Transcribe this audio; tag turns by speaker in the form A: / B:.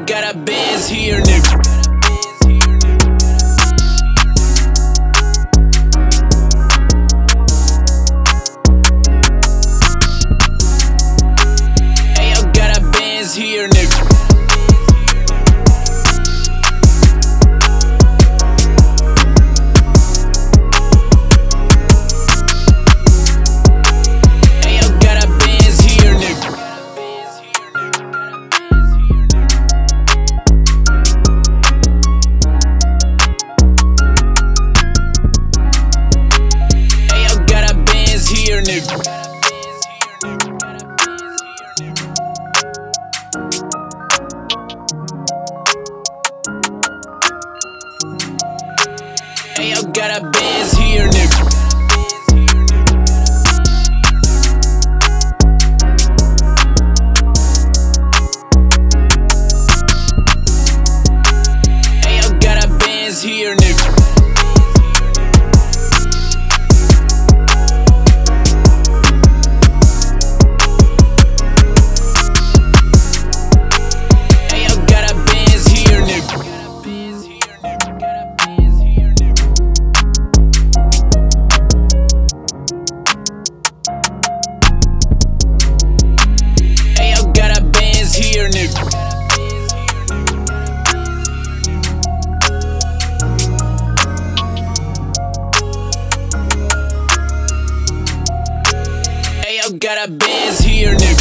A: got a Benz here, nigga. Here, nigga. Hey, I got a Benz here, nigga. Hey, I got a Benz here, nigga. Hey, I got a Benz here, nigga. Hey, I got a Benz here, nigga. Hey, I got a Benz here, nigga. Here, nigga. Hey, I got a Benz here, nigga.